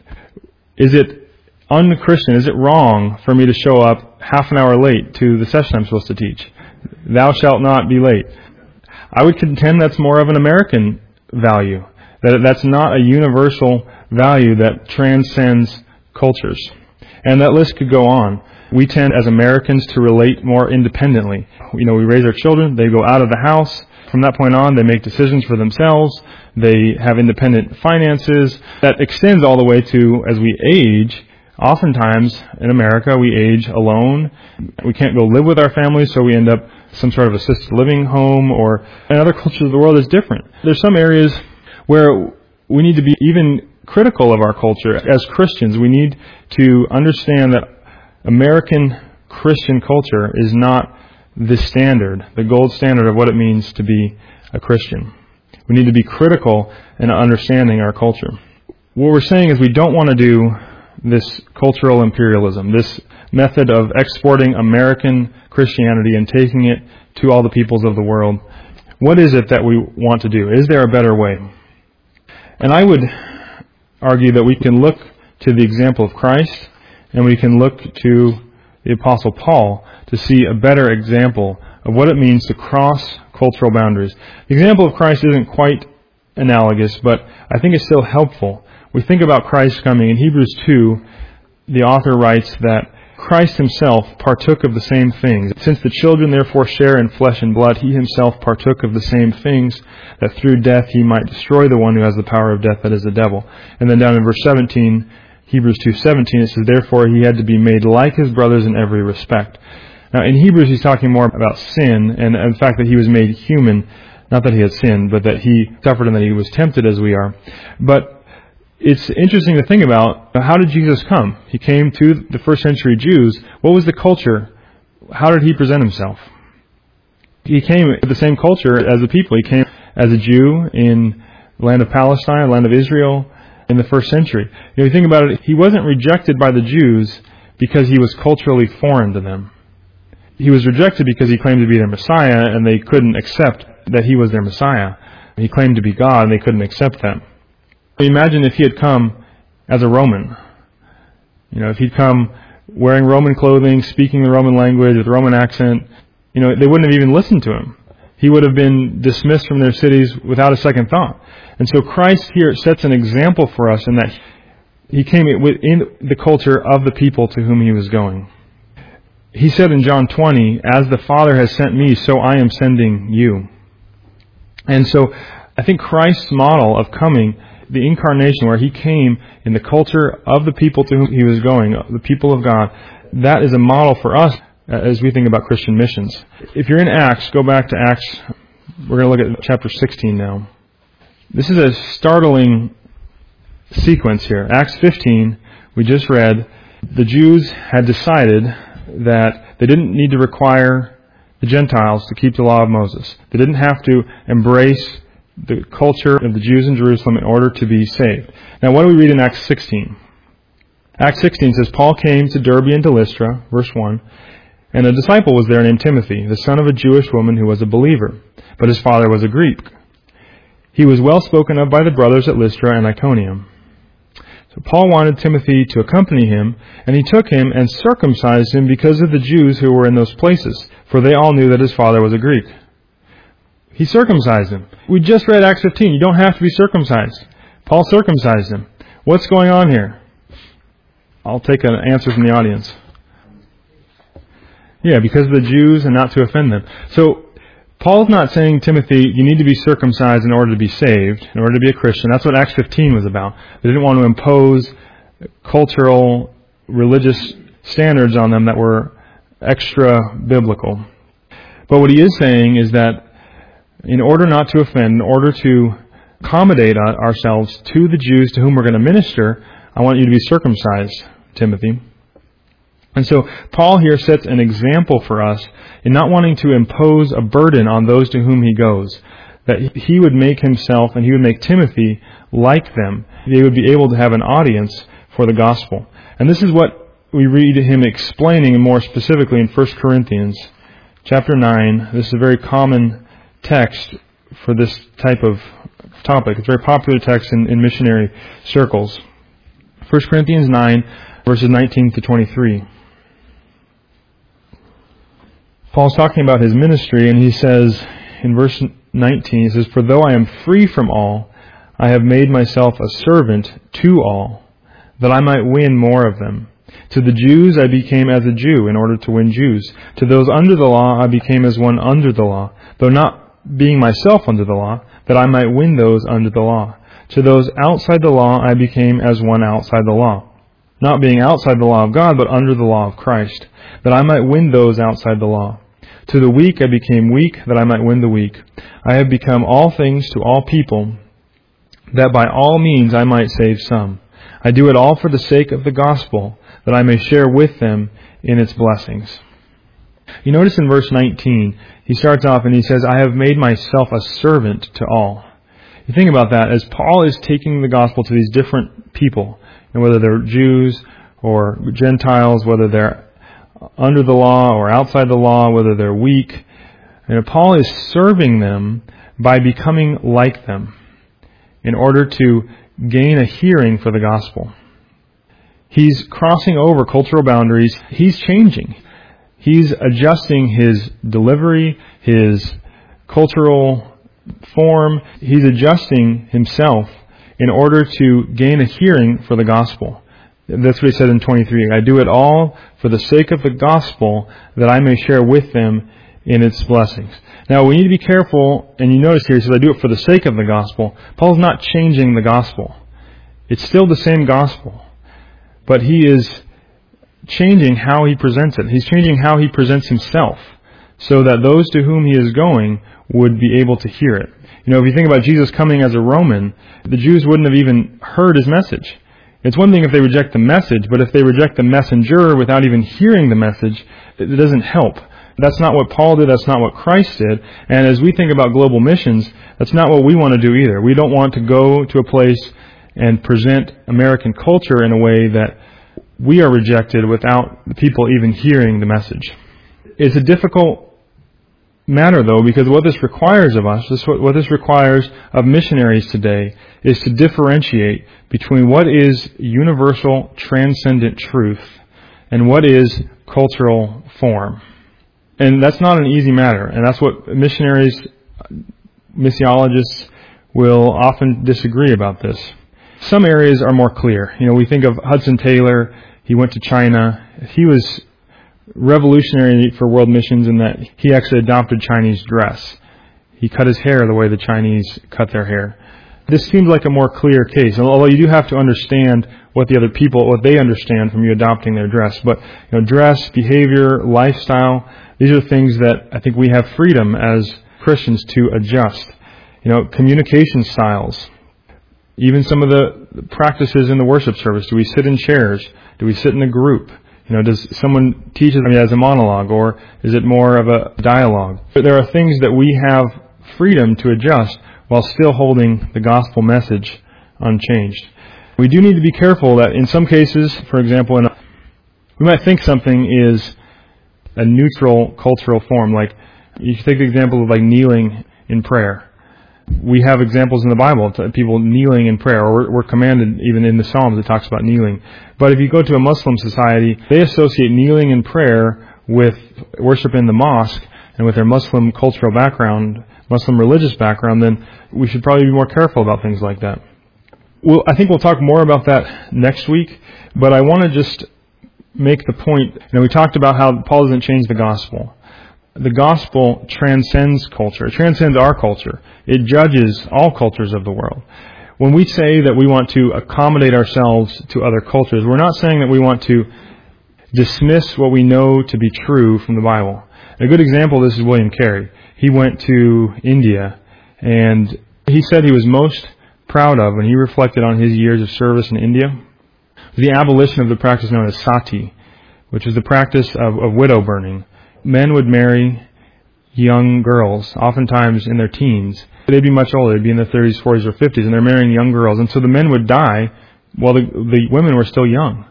Is it un-Christian? Is it wrong for me to show up half an hour late to the session I'm supposed to teach? Thou shalt not be late. I would contend that's more of an American value. That's not a universal value that transcends cultures. And that list could go on. We tend as Americans to relate more independently. You know, we raise our children, they go out of the house. From that point on, they make decisions for themselves. They have independent finances. That extends all the way to, as we age, oftentimes in America, we age alone. We can't go live with our families, so we end up some sort of assisted living home, or in other cultures of the world is different. There's some areas where we need to be even critical of our culture. As Christians, we need to understand that American Christian culture is not the standard, the gold standard of what it means to be a Christian. We need to be critical in understanding our culture. What we're saying is we don't want to do this cultural imperialism, this method of exporting American Christianity and taking it to all the peoples of the world. What is it that we want to do? Is there a better way? And I would argue that we can look to the example of Christ, and we can look to the Apostle Paul to see a better example of what it means to cross cultural boundaries. The example of Christ isn't quite analogous, but I think it's still helpful. We think about Christ coming. In Hebrews 2, the author writes that Christ himself partook of the same things. Since the children therefore share in flesh and blood, he himself partook of the same things, that through death he might destroy the one who has the power of death, that is the devil. And then down in verse 17, Hebrews 2:17, it says, therefore he had to be made like his brothers in every respect. Now in Hebrews he's talking more about sin and the fact that he was made human, not that he had sinned, but that he suffered and that he was tempted as we are. But it's interesting to think about, how did Jesus come? He came to the first century Jews. What was the culture? How did he present himself? He came with the same culture as the people. He came as a Jew in the land of Palestine, the land of Israel, in the first century. You think about it, he wasn't rejected by the Jews because he was culturally foreign to them. He was rejected because he claimed to be their Messiah, and they couldn't accept that he was their Messiah. He claimed to be God, and they couldn't accept that. Imagine if he had come as a Roman. You know, if he'd come wearing Roman clothing, speaking the Roman language with a Roman accent, you know, they wouldn't have even listened to him. He would have been dismissed from their cities without a second thought. And so Christ here sets an example for us in that he came within the culture of the people to whom he was going. He said in John 20, as the Father has sent me, so I am sending you. And so I think Christ's model of coming, the incarnation where he came in the culture of the people to whom he was going, the people of God, that is a model for us as we think about Christian missions. If you're in Acts, go back to Acts. We're going to look at chapter 16 now. This is a startling sequence here. Acts 15, we just read, the Jews had decided that they didn't need to require the Gentiles to keep the law of Moses. They didn't have to embrace the culture of the Jews in Jerusalem in order to be saved. Now, what do we read in Acts 16? Acts 16 says, Paul came to Derbe and to Lystra, verse 1, And a disciple was there named Timothy, the son of a Jewish woman who was a believer, but his father was a Greek. He was well spoken of by the brothers at Lystra and Iconium. So Paul wanted Timothy to accompany him, and he took him and circumcised him because of the Jews who were in those places, for they all knew that his father was a Greek. He circumcised him. We just read Acts 15. You don't have to be circumcised. Paul circumcised him. What's going on here? I'll take an answer from the audience. Yeah, because of the Jews and not to offend them. So Paul's not saying, Timothy, you need to be circumcised in order to be saved, in order to be a Christian. That's what Acts 15 was about. They didn't want to impose cultural, religious standards on them that were extra biblical. But what he is saying is that in order not to offend, in order to accommodate ourselves to the Jews to whom we're going to minister, I want you to be circumcised, Timothy. And so Paul here sets an example for us in not wanting to impose a burden on those to whom he goes, that he would make himself and he would make Timothy like them. They would be able to have an audience for the gospel. And this is what we read him explaining more specifically in 1 Corinthians chapter 9. This is a very common text for this type of topic. It's a very popular text in missionary circles. 1 Corinthians 9, verses 19 to 23. Paul's talking about his ministry, and he says in verse 19, he says, "For though I am free from all, I have made myself a servant to all, that I might win more of them. To the Jews I became as a Jew in order to win Jews. To those under the law I became as one under the law, though not being myself under the law, that I might win those under the law. To those outside the law I became as one outside the law, not being outside the law of God, but under the law of Christ, that I might win those outside the law. To the weak I became weak, that I might win the weak. I have become all things to all people, that by all means I might save some. I do it all for the sake of the gospel, that I may share with them in its blessings." You notice in verse 19, he starts off and he says, "I have made myself a servant to all." You think about that, as Paul is taking the gospel to these different people, and whether they're Jews or Gentiles, whether they're under the law or outside the law, whether they're weak, and Paul is serving them by becoming like them in order to gain a hearing for the gospel. He's crossing over cultural boundaries. He's changing. He's adjusting his delivery, his cultural form. He's adjusting himself in order to gain a hearing for the gospel. That's what he said in 23. "I do it all for the sake of the gospel, that I may share with them in its blessings." Now, we need to be careful, and you notice here, he says, "I do it for the sake of the gospel." Paul's not changing the gospel. It's still the same gospel, but he is changing how he presents it. He's changing how he presents himself, so that those to whom he is going would be able to hear it. You know, if you think about Jesus coming as a Roman, the Jews wouldn't have even heard his message. It's one thing if they reject the message, but if they reject the messenger without even hearing the message, it doesn't help. That's not what Paul did. That's not what Christ did. And as we think about global missions, that's not what we want to do either. We don't want to go to a place and present American culture in a way that we are rejected without the people even hearing the message. It's a difficult matter, though, because what this requires of us, what this requires of missionaries today, is to differentiate between what is universal, transcendent truth and what is cultural form. And that's not an easy matter, and that's what missionaries, missiologists will often disagree about this. Some areas are more clear. You know, we think of Hudson Taylor. He went to China. He was revolutionary for world missions in that he actually adopted Chinese dress. He cut his hair the way the Chinese cut their hair. This seems like a more clear case, although you do have to understand what the other people, what they understand from you adopting their dress. But you know, dress, behavior, lifestyle, these are things that I think we have freedom as Christians to adjust. You know, communication styles, even some of the practices in the worship service. Do we sit in chairs? Do we sit in a group? You know, does someone teach it as a monologue, or is it more of a dialogue? But there are things that we have freedom to adjust while still holding the gospel message unchanged. We do need to be careful that in some cases, for example, we might think something is a neutral cultural form. Like, you take the example of like kneeling in prayer. We have examples in the Bible of people kneeling in prayer, or we're commanded even in the Psalms it talks about kneeling. But if you go to a Muslim society, they associate kneeling in prayer with worship in the mosque, and with their Muslim cultural background, Muslim religious background, then we should probably be more careful about things like that. Well, I think we'll talk more about that next week, but I want to just make the point, we talked about how Paul doesn't change the gospel. The gospel transcends culture. It transcends our culture. It judges all cultures of the world. When we say that we want to accommodate ourselves to other cultures, we're not saying that we want to dismiss what we know to be true from the Bible. A good example of this is William Carey. He went to India, and he said he was most proud of, when he reflected on his years of service in India, the abolition of the practice known as sati, which is the practice of widow burning. Men would marry young girls, oftentimes in their teens. They'd be much older. They'd be in their 30s, 40s, or 50s, and they're marrying young girls. And so the men would die while the women were still young.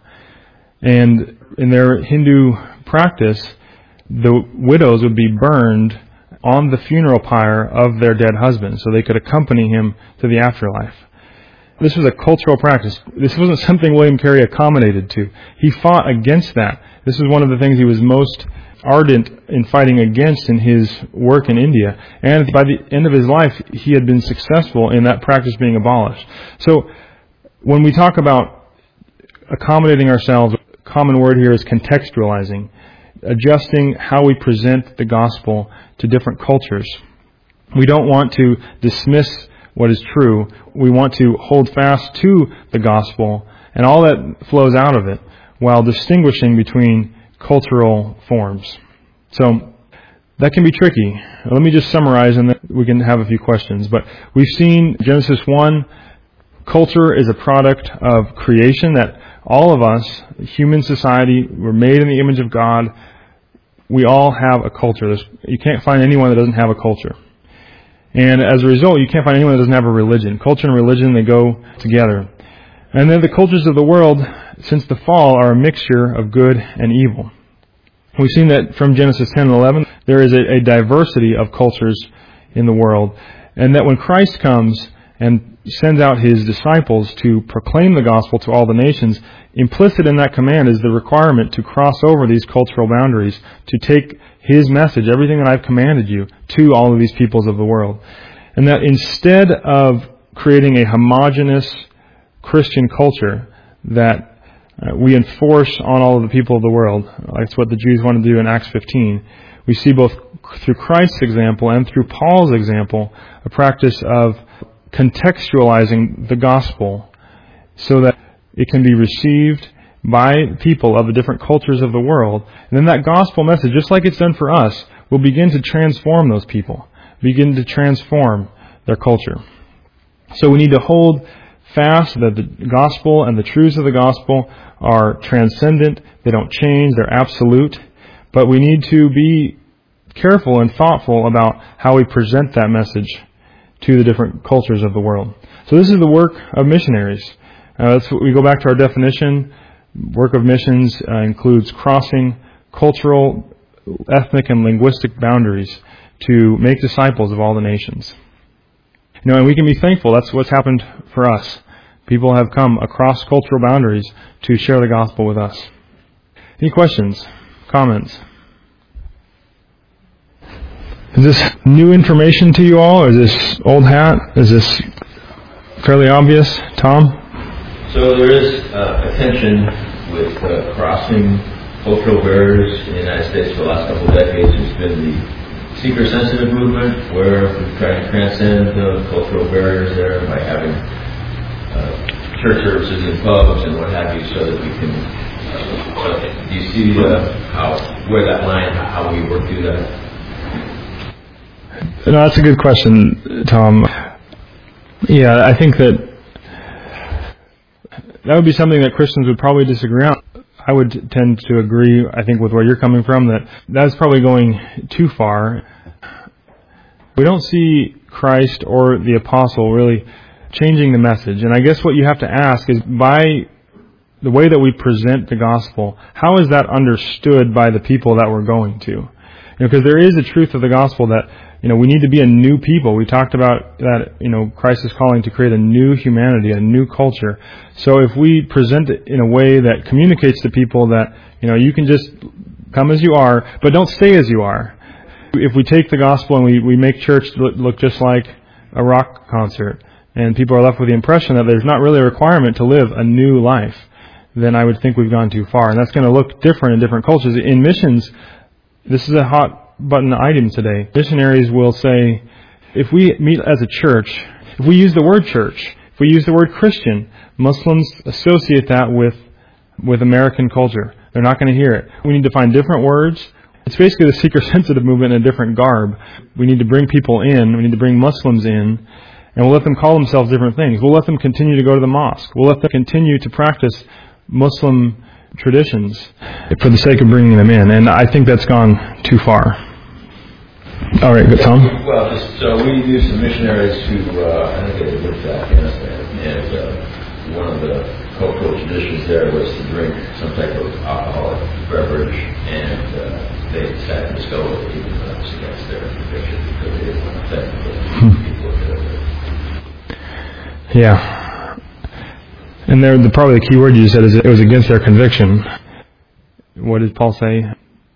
And in their Hindu practice, the widows would be burned on the funeral pyre of their dead husband, so they could accompany him to the afterlife. This was a cultural practice. This wasn't something William Carey accommodated to. He fought against that. This is one of the things he was most ardent in fighting against in his work in India. And by the end of his life, he had been successful in that practice being abolished. So when we talk about accommodating ourselves, a common word here is contextualizing, adjusting how we present the gospel to different cultures. We don't want to dismiss what is true. We want to hold fast to the gospel and all that flows out of it, while distinguishing between cultural forms. So that can be tricky. Let me just summarize, and then we can have a few questions. But we've seen Genesis 1, culture is a product of creation, that all of us, human society, were made in the image of God. We all have a culture. You can't find anyone that doesn't have a culture. And as a result, you can't find anyone that doesn't have a religion. Culture and religion, they go together. And then the cultures of the world, since the fall, are a mixture of good and evil. We've seen that from Genesis 10 and 11, there is a diversity of cultures in the world. And that when Christ comes and sends out his disciples to proclaim the gospel to all the nations, implicit in that command is the requirement to cross over these cultural boundaries, to take his message, everything that I've commanded you, to all of these peoples of the world. And that instead of creating a homogeneous Christian culture that we enforce on all of the people of the world, that's what the Jews want to do in Acts 15, we see both through Christ's example and through Paul's example a practice of contextualizing the gospel so that it can be received by people of the different cultures of the world. And then that gospel message, just like it's done for us, will begin to transform those people, begin to transform their culture. So we need to hold fast that the gospel and the truths of the gospel are transcendent. They don't change. They're absolute. But we need to be careful and thoughtful about how we present that message to the different cultures of the world. So this is the work of missionaries. We go back to our definition. Work of missions includes crossing cultural, ethnic, and linguistic boundaries to make disciples of all the nations. And we can be thankful. That's what's happened for us. People have come across cultural boundaries to share the gospel with us. Any questions? Comments? Is this new information to you all, or is this old hat? Is this fairly obvious? Tom? So there is a tension with crossing cultural barriers in the United States for the last couple of decades. There's been the seeker-sensitive movement, where we're trying to transcend the cultural barriers there by having church services in pubs and what have you, so that we can. Do you see where that line, how we work through that? No, that's a good question, Tom. Yeah, I think that would be something that Christians would probably disagree on. I would tend to agree, I think, with where you're coming from, that that's probably going too far. We don't see Christ or the apostle really changing the message. And I guess what you have to ask is, by the way that we present the gospel, how is that understood by the people that we're going to? Because there is a truth of the gospel that, we need to be a new people. We talked about that, Christ is calling to create a new humanity, a new culture. So if we present it in a way that communicates to people that, you can just come as you are, but don't stay as you are. If we take the gospel and we make church look just like a rock concert, and people are left with the impression that there's not really a requirement to live a new life, then I would think we've gone too far. And that's going to look different in different cultures. In missions, this is a hot button item today. Missionaries will say, if we meet as a church, if we use the word church, if we use the word Christian, Muslims associate that with American culture. They're not going to hear it. We need to find different words. It's basically the seeker-sensitive movement in a different garb. We need to bring people in. We need to bring Muslims in. And we'll let them call themselves different things. We'll let them continue to go to the mosque. We'll let them continue to practice Muslim traditions for the sake of bringing them in. And I think that's gone too far. All right, good, Tom? Well, so we knew some missionaries who, I think they lived in Afghanistan, and one of the cultural traditions there was to drink some type of alcoholic beverage, and they decided to go with it, even though it was against their conviction, because they didn't want to offend the people that lived there. Yeah. And probably the key word you said is it was against their conviction. What did Paul say?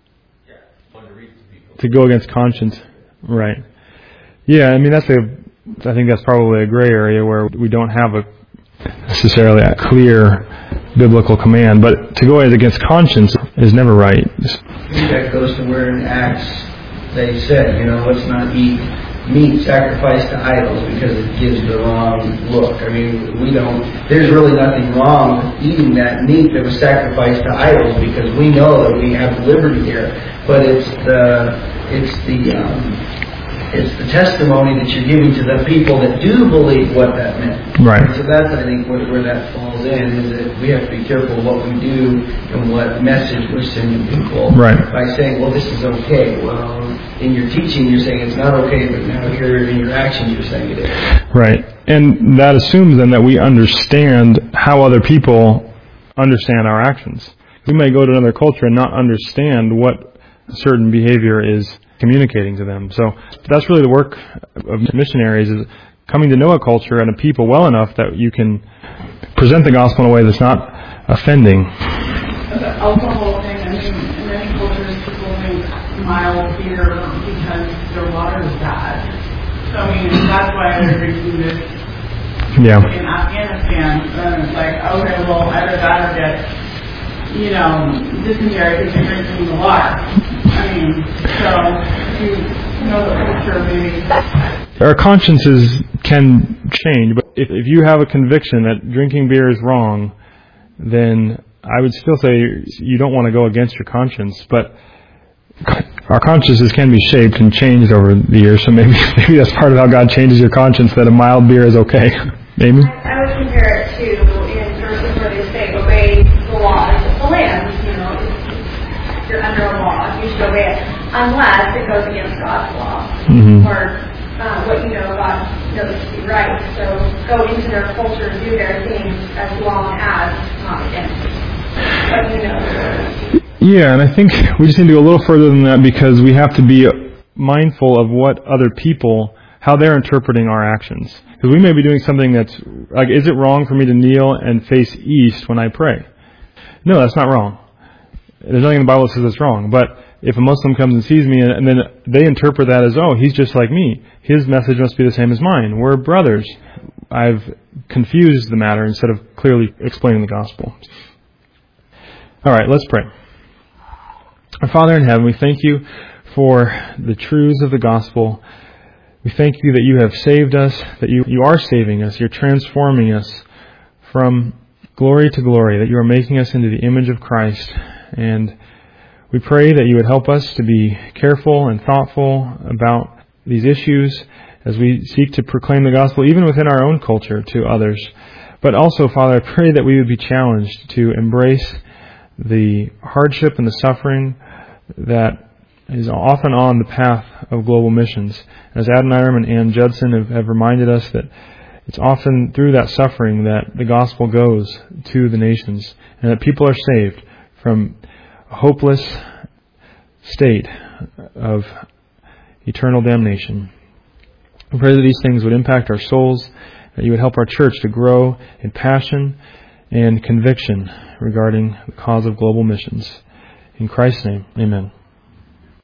To go against conscience. Right. Yeah, I mean, I think that's probably a gray area where we don't have necessarily a clear biblical command, but to go against conscience is never right. I think that goes to where in Acts they said, let's not eat meat sacrificed to idols because it gives the wrong look. I mean, there's really nothing wrong with eating that meat that was sacrificed to idols because we know that we have liberty here. But it's the testimony that you're giving to the people that do believe what that meant. Right. And so that's, I think, where that falls in, is that we have to be careful what we do and what message we're sending people. Right. By saying, well, this is okay. Well, in your teaching, you're saying it's not okay, but now here in your actions, you're saying it is. Right. And that assumes then that we understand how other people understand our actions. We may go to another culture and not understand what certain behavior is communicating to them. So that's really the work of missionaries, is coming to know a culture and a people well enough that you can present the gospel in a way that's not offending. The alcohol thing, I mean, in many cultures people drink mild beer because their water is bad. So I mean, that's why they're drinking this in Afghanistan. And it's like, okay, well, either that or get dysentery because you're drinking the water. I mean, so you know the culture maybe. Our consciences can change, but if you have a conviction that drinking beer is wrong, then I would still say you don't want to go against your conscience. But our consciences can be shaped and changed over the years, so maybe that's part of how God changes your conscience, that a mild beer is okay. Amy? I would compare it to in verses where they say, obey the laws of the land. If you're under a law, you should obey it, unless it goes against God's law, or what God knows to be right. So go into their culture, do their things, as long as not against it. But Yeah, and I think we just need to go a little further than that, because we have to be mindful of what other people, how they're interpreting our actions. Because we may be doing something that's, like, is it wrong for me to kneel and face east when I pray? No, that's not wrong. There's nothing in the Bible that says it's wrong. But if a Muslim comes and sees me and then they interpret that as, oh, he's just like me, his message must be the same as mine, we're brothers, I've confused the matter instead of clearly explaining the gospel. All right, let's pray. Our Father in heaven, we thank you for the truths of the gospel. We thank you that you have saved us, that you are saving us, you're transforming us from glory to glory, that you are making us into the image of Christ. And we pray that you would help us to be careful and thoughtful about these issues as we seek to proclaim the gospel, even within our own culture, to others. But also, Father, I pray that we would be challenged to embrace the hardship and the suffering that is often on the path of global missions. As Adoniram and Ann Judson have reminded us, that It's often through that suffering that the gospel goes to the nations and that people are saved from a hopeless state of eternal damnation. We pray that these things would impact our souls, that you would help our church to grow in passion and conviction regarding the cause of global missions. In Christ's name, amen.